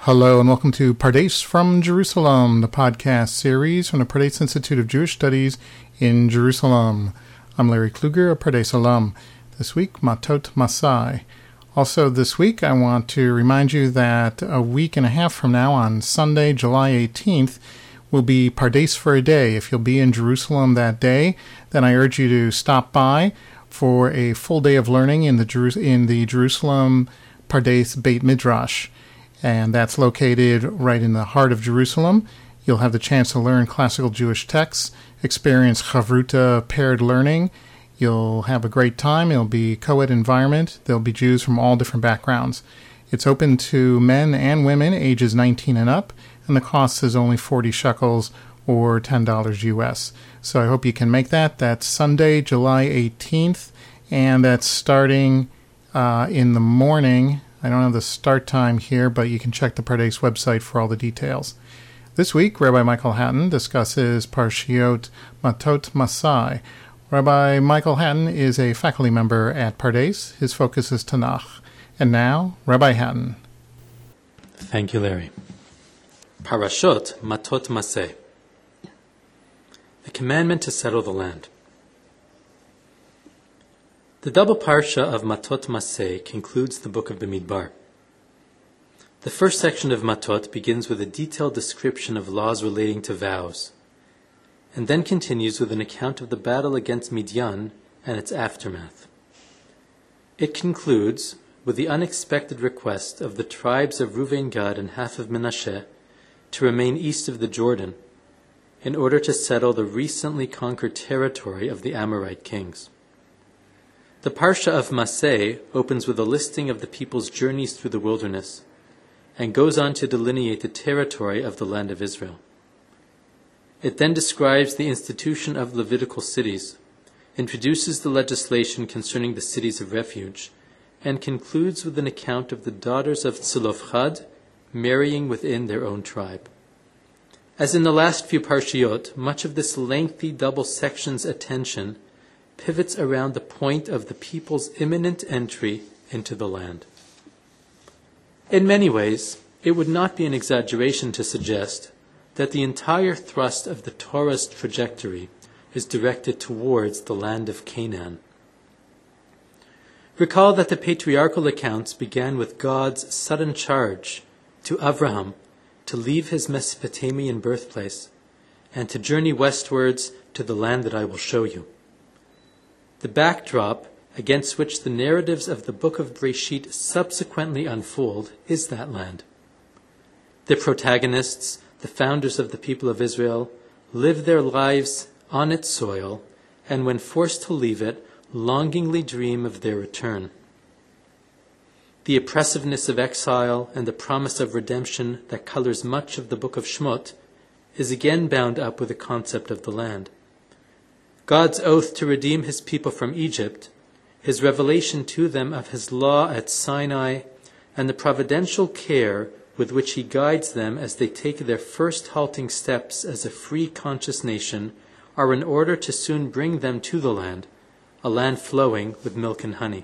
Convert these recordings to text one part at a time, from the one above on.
Hello and welcome to Pardes from Jerusalem, the podcast series from the Pardes Institute of Jewish Studies in Jerusalem. I'm Larry Kluger, a Pardes alum. This week, Matot Masai. Also this week, I want to remind you that a week and a half from now, on Sunday, July 18th, will be Pardes for a day. If you'll be in Jerusalem that day, then I urge you to stop by for a full day of learning in the Jerusalem Pardes Beit Midrash. And that's located right in the heart of Jerusalem. You'll have the chance to learn classical Jewish texts, experience Chavruta paired learning. You'll have a great time. It'll be a co-ed environment. There'll be Jews from all different backgrounds. It's open to men and women ages 19 and up, and the cost is only 40 shekels or $10 US. So I hope you can make that. That's Sunday, July 18th, and that's starting in the morning. I don't have the start time here, but you can check the Pardes website for all the details. This week, Rabbi Michael Hatton discusses Parshiot Matot Masai. Rabbi Michael Hatton is a faculty member at Pardes. His focus is Tanakh. And now, Rabbi Hatton. Thank you, Larry. Parashot Matot Masai. The commandment to settle the land. The double parsha of Matot Masai concludes the book of Bamidbar. The first section of Matot begins with a detailed description of laws relating to vows, and then continues with an account of the battle against Midian and its aftermath. It concludes with the unexpected request of the tribes of Reuven, Gad, and half of Menashe to remain east of the Jordan in order to settle the recently conquered territory of the Amorite kings. The Parsha of Masai opens with a listing of the people's journeys through the wilderness and goes on to delineate the territory of the land of Israel. It then describes the institution of Levitical cities, introduces the legislation concerning the cities of refuge, and concludes with an account of the daughters of Tzelofchad marrying within their own tribe. As in the last few Parshiot, much of this lengthy double section's attention pivots around the point of the people's imminent entry into the land. In many ways, it would not be an exaggeration to suggest that the entire thrust of the Torah's trajectory is directed towards the land of Canaan. Recall that the patriarchal accounts began with God's sudden charge to Avraham to leave his Mesopotamian birthplace and to journey westwards to the land that I will show you. The backdrop against which the narratives of the book of Breshit subsequently unfold is that land. The protagonists, the founders of the people of Israel, live their lives on its soil, and when forced to leave it, longingly dream of their return. The oppressiveness of exile and the promise of redemption that colors much of the book of Shmot is again bound up with the concept of the land. God's oath to redeem his people from Egypt, his revelation to them of his law at Sinai, and the providential care with which he guides them as they take their first halting steps as a free conscious nation are in order to soon bring them to the land, a land flowing with milk and honey.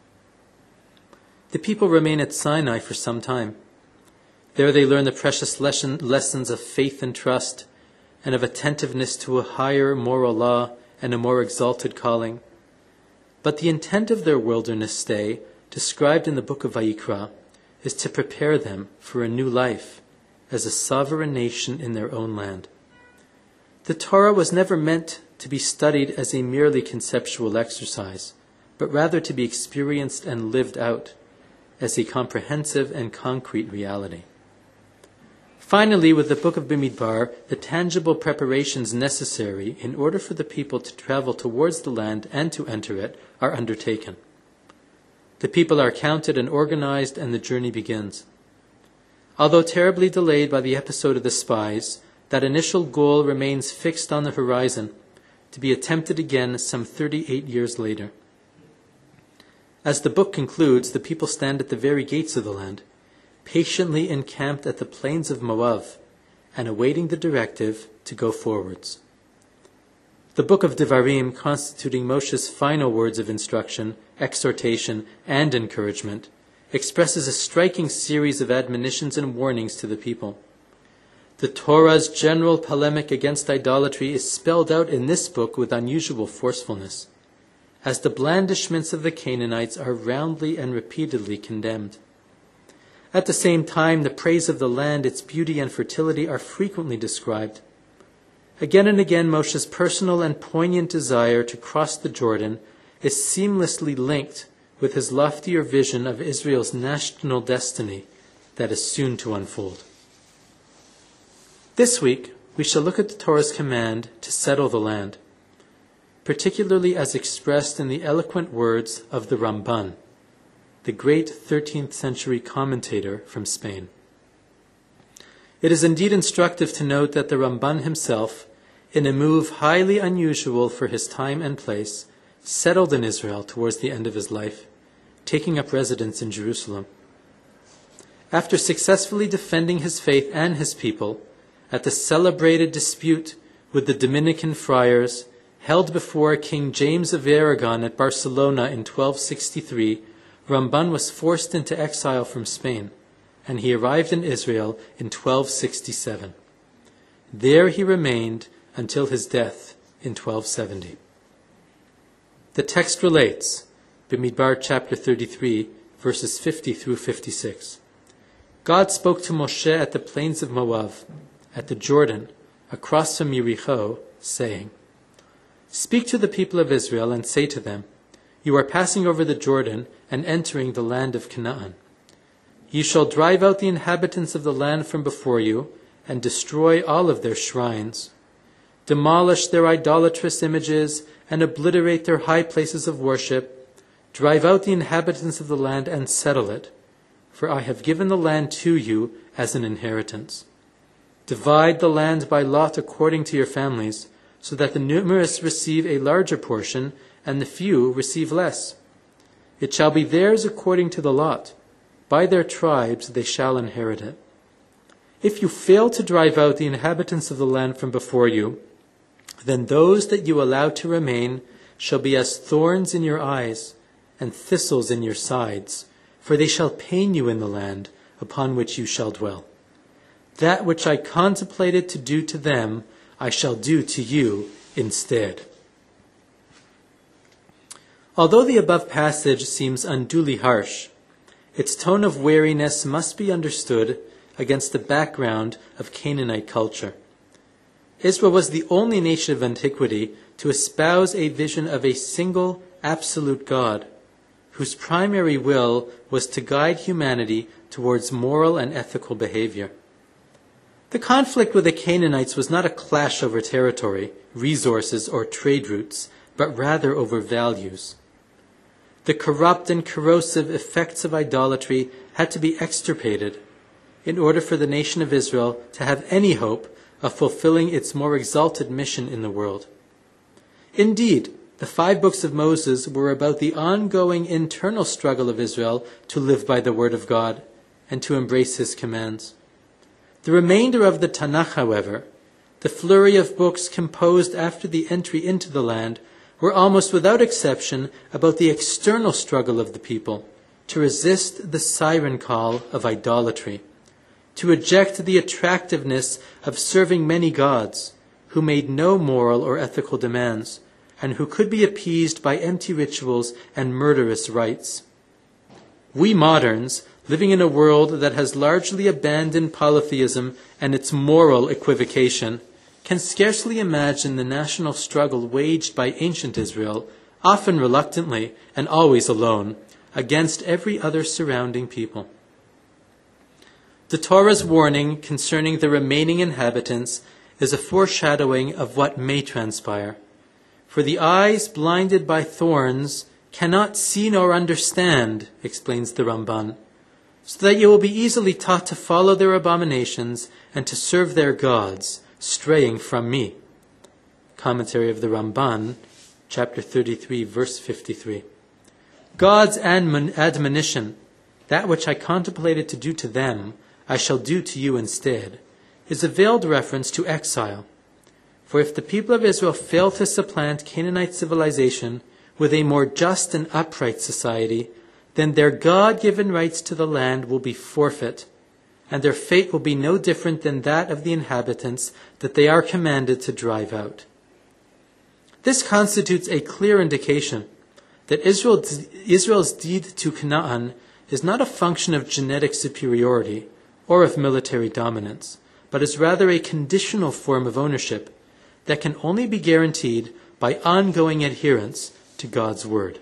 The people remain at Sinai for some time. There they learn the precious lessons of faith and trust, and of attentiveness to a higher moral law and a more exalted calling. But the intent of their wilderness stay, described in the book of Vayikra, is to prepare them for a new life as a sovereign nation in their own land. The Torah was never meant to be studied as a merely conceptual exercise, but rather to be experienced and lived out as a comprehensive and concrete reality. Finally, with the book of Bamidbar, the tangible preparations necessary in order for the people to travel towards the land and to enter it are undertaken. The people are counted and organized, and the journey begins. Although terribly delayed by the episode of the spies, that initial goal remains fixed on the horizon, to be attempted again some 38 years later. As the book concludes, the people stand at the very gates of the land, patiently encamped at the plains of Moab, and awaiting the directive to go forwards. The book of Devarim, constituting Moshe's final words of instruction, exhortation, and encouragement, expresses a striking series of admonitions and warnings to the people. The Torah's general polemic against idolatry is spelled out in this book with unusual forcefulness, as the blandishments of the Canaanites are roundly and repeatedly condemned. At the same time, the praise of the land, its beauty and fertility are frequently described. Again and again, Moshe's personal and poignant desire to cross the Jordan is seamlessly linked with his loftier vision of Israel's national destiny that is soon to unfold. This week, we shall look at the Torah's command to settle the land, particularly as expressed in the eloquent words of the Ramban, the great 13th century commentator from Spain. It is indeed instructive to note that the Ramban himself, in a move highly unusual for his time and place, settled in Israel towards the end of his life, taking up residence in Jerusalem. After successfully defending his faith and his people at the celebrated dispute with the Dominican friars held before King James of Aragon at Barcelona in 1263, Ramban was forced into exile from Spain, and he arrived in Israel in 1267. There he remained until his death in 1270. The text relates, Bamidbar chapter 33, verses 50 through 56. God spoke to Moshe at the plains of Moab, at the Jordan, across from Yericho, saying, "Speak to the people of Israel and say to them, you are passing over the Jordan and entering the land of Canaan. You shall drive out the inhabitants of the land from before you and destroy all of their shrines. Demolish their idolatrous images and obliterate their high places of worship. Drive out the inhabitants of the land and settle it, for I have given the land to you as an inheritance. Divide the land by lot according to your families, so that the numerous receive a larger portion and the few receive less. It shall be theirs according to the lot. By their tribes they shall inherit it. If you fail to drive out the inhabitants of the land from before you, then those that you allow to remain shall be as thorns in your eyes and thistles in your sides, for they shall pain you in the land upon which you shall dwell. That which I contemplated to do to them, I shall do to you instead." Although the above passage seems unduly harsh, its tone of wariness must be understood against the background of Canaanite culture. Israel was the only nation of antiquity to espouse a vision of a single, absolute God, whose primary will was to guide humanity towards moral and ethical behavior. The conflict with the Canaanites was not a clash over territory, resources, or trade routes, but rather over values. The corrupt and corrosive effects of idolatry had to be extirpated in order for the nation of Israel to have any hope of fulfilling its more exalted mission in the world. Indeed, the 5 books of Moses were about the ongoing internal struggle of Israel to live by the word of God and to embrace his commands. The remainder of the Tanakh, however, the flurry of books composed after the entry into the land, were almost without exception about the external struggle of the people to resist the siren call of idolatry, to reject the attractiveness of serving many gods who made no moral or ethical demands and who could be appeased by empty rituals and murderous rites. We moderns, living in a world that has largely abandoned polytheism and its moral equivocation, can scarcely imagine the national struggle waged by ancient Israel, often reluctantly and always alone, against every other surrounding people. The Torah's warning concerning the remaining inhabitants is a foreshadowing of what may transpire. For the eyes blinded by thorns cannot see nor understand, explains the Ramban, so that you will be easily taught to follow their abominations and to serve their gods, straying from me. Commentary of the Ramban, chapter 33, verse 53. God's admonition, that which I contemplated to do to them, I shall do to you instead, is a veiled reference to exile. For if the people of Israel fail to supplant Canaanite civilization with a more just and upright society, then their God-given rights to the land will be forfeit, and their fate will be no different than that of the inhabitants that they are commanded to drive out. This constitutes a clear indication that Israel's deed to Canaan is not a function of genetic superiority or of military dominance, but is rather a conditional form of ownership that can only be guaranteed by ongoing adherence to God's word.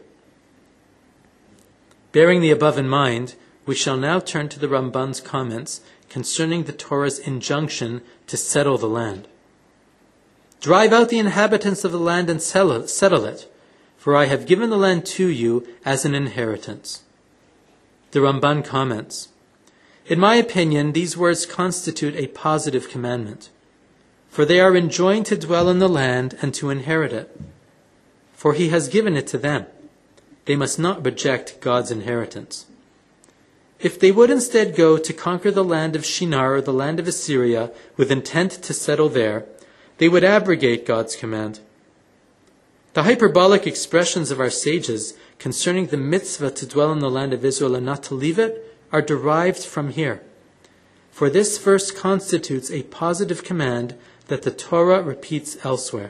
Bearing the above in mind, we shall now turn to the Ramban's comments concerning the Torah's injunction to settle the land. Drive out the inhabitants of the land and settle it, for I have given the land to you as an inheritance. The Ramban comments, in my opinion, these words constitute a positive commandment, for they are enjoined to dwell in the land and to inherit it, for he has given it to them. They must not reject God's inheritance. If they would instead go to conquer the land of Shinar or the land of Assyria with intent to settle there, they would abrogate God's command. The hyperbolic expressions of our sages concerning the mitzvah to dwell in the land of Israel and not to leave it are derived from here. For this verse constitutes a positive command that the Torah repeats elsewhere.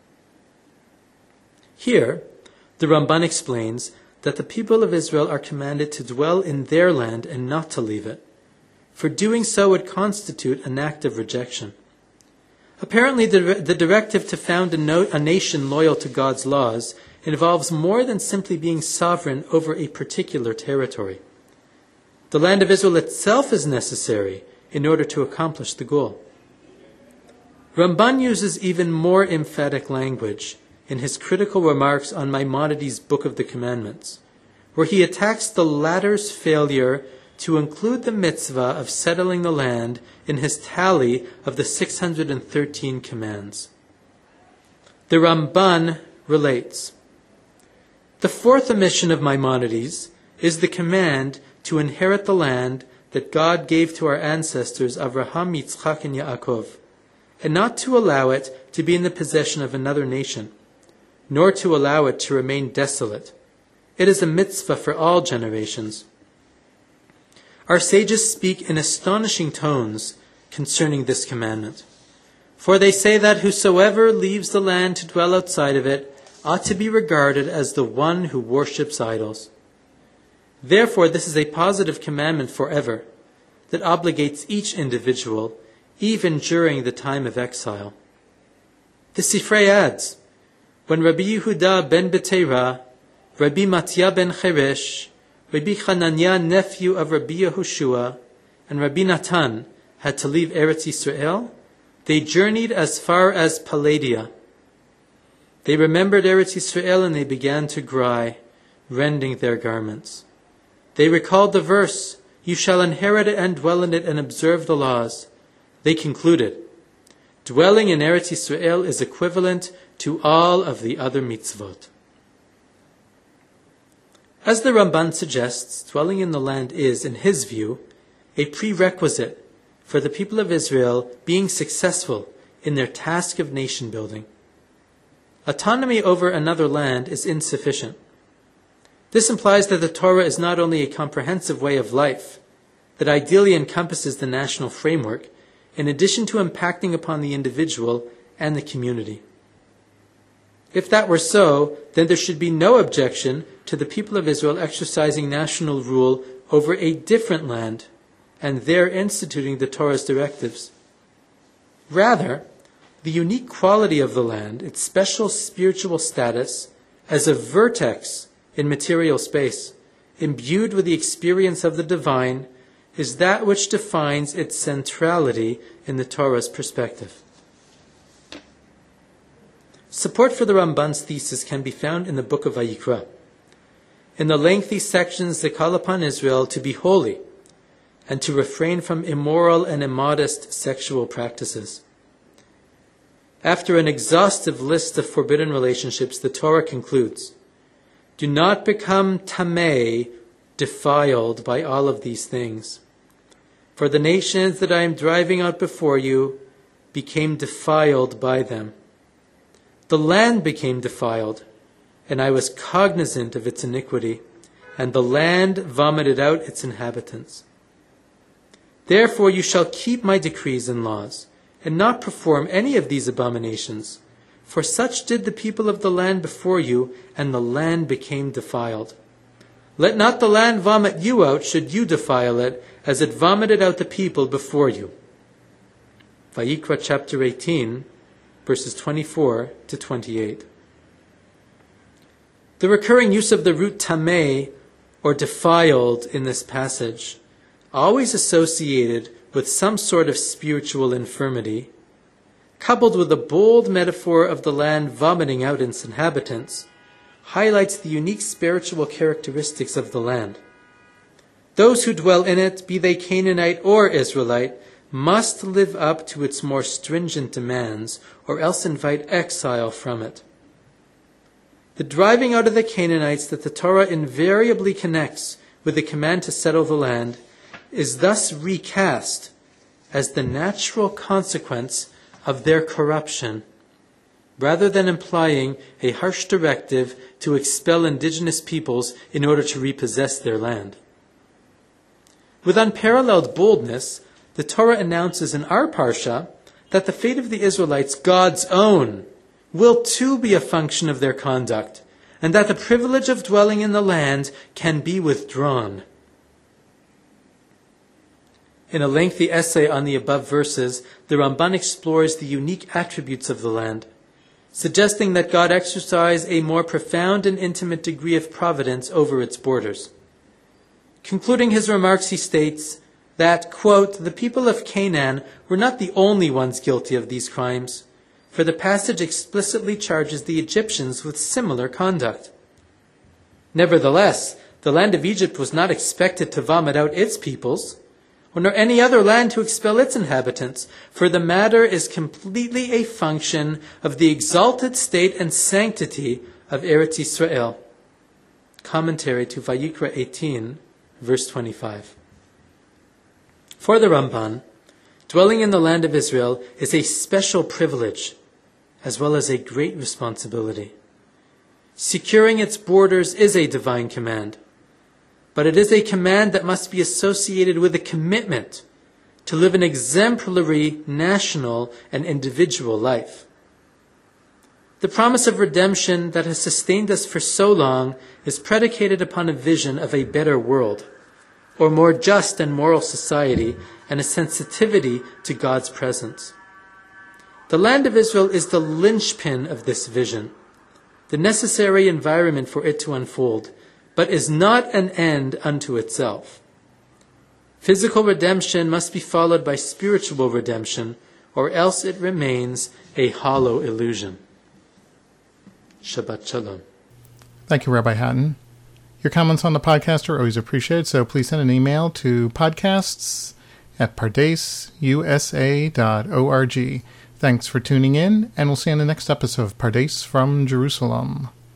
Here, the Ramban explains that the people of Israel are commanded to dwell in their land and not to leave it, for doing so would constitute an act of rejection. Apparently, the directive to found a nation loyal to God's laws involves more than simply being sovereign over a particular territory. The land of Israel itself is necessary in order to accomplish the goal. Ramban uses even more emphatic language in his critical remarks on Maimonides' Book of the Commandments, where he attacks the latter's failure to include the mitzvah of settling the land in his tally of the 613 commands. The Ramban relates, the fourth omission of Maimonides is the command to inherit the land that God gave to our ancestors Avraham, Yitzchak, and Yaakov, and not to allow it to be in the possession of another nation, nor to allow it to remain desolate. It is a mitzvah for all generations. Our sages speak in astonishing tones concerning this commandment. For they say that whosoever leaves the land to dwell outside of it ought to be regarded as the one who worships idols. Therefore, this is a positive commandment forever that obligates each individual, even during the time of exile. The Sifrei adds, when Rabbi Yehuda ben Beteira, Rabbi Matya ben Cheresh, Rabbi Hananiah, nephew of Rabbi Yehoshua, and Rabbi Natan had to leave Eretz Yisrael, they journeyed as far as Palladium. They remembered Eretz Yisrael and they began to cry, rending their garments. They recalled the verse, you shall inherit it and dwell in it and observe the laws. They concluded, dwelling in Eretz Yisrael is equivalent to all of the other mitzvot. As the Ramban suggests, dwelling in the land is, in his view, a prerequisite for the people of Israel being successful in their task of nation building. Autonomy over another land is insufficient. This implies that the Torah is not only a comprehensive way of life that ideally encompasses the national framework, in addition to impacting upon the individual and the community. If that were so, then there should be no objection to the people of Israel exercising national rule over a different land and there instituting the Torah's directives. Rather, the unique quality of the land, its special spiritual status as a vertex in material space, imbued with the experience of the divine, is that which defines its centrality in the Torah's perspective. Support for the Ramban's thesis can be found in the book of Vayikra. In the lengthy sections that call upon Israel to be holy and to refrain from immoral and immodest sexual practices. After an exhaustive list of forbidden relationships, the Torah concludes, do not become tamei, defiled by all of these things. For the nations that I am driving out before you became defiled by them. The land became defiled, and I was cognizant of its iniquity, and the land vomited out its inhabitants. Therefore you shall keep my decrees and laws, and not perform any of these abominations. For such did the people of the land before you, and the land became defiled. Let not the land vomit you out, should you defile it, as it vomited out the people before you. Vayikra chapter 18, verses 24 to 28. The recurring use of the root tameh, or defiled, in this passage, always associated with some sort of spiritual infirmity, coupled with a bold metaphor of the land vomiting out its inhabitants, highlights the unique spiritual characteristics of the land. Those who dwell in it, be they Canaanite or Israelite, must live up to its more stringent demands, or else invite exile from it. The driving out of the Canaanites that the Torah invariably connects with the command to settle the land is thus recast as the natural consequence of their corruption, rather than implying a harsh directive to expel indigenous peoples in order to repossess their land. With unparalleled boldness, the Torah announces in our parsha that the fate of the Israelites, God's own, will too be a function of their conduct, and that the privilege of dwelling in the land can be withdrawn. In a lengthy essay on the above verses, the Ramban explores the unique attributes of the land, suggesting that God exercised a more profound and intimate degree of providence over its borders. Concluding his remarks, he states that, quote, the people of Canaan were not the only ones guilty of these crimes, for the passage explicitly charges the Egyptians with similar conduct. Nevertheless, the land of Egypt was not expected to vomit out its peoples, nor any other land to expel its inhabitants, for the matter is completely a function of the exalted state and sanctity of Eretz Yisrael. Commentary to Vayikra 18, verse 25. For the Ramban, dwelling in the land of Israel is a special privilege, as well as a great responsibility. Securing its borders is a divine command, but it is a command that must be associated with a commitment to live an exemplary national and individual life. The promise of redemption that has sustained us for so long is predicated upon a vision of a better world, or more just and moral society, and a sensitivity to God's presence. The land of Israel is the linchpin of this vision, the necessary environment for it to unfold, but is not an end unto itself. Physical redemption must be followed by spiritual redemption, or else it remains a hollow illusion. Shabbat Shalom. Thank you, Rabbi Hatton. Your comments on the podcast are always appreciated, so please send an email to podcasts@pardasusa.org. Thanks for tuning in, and we'll see you on the next episode of Pardes from Jerusalem.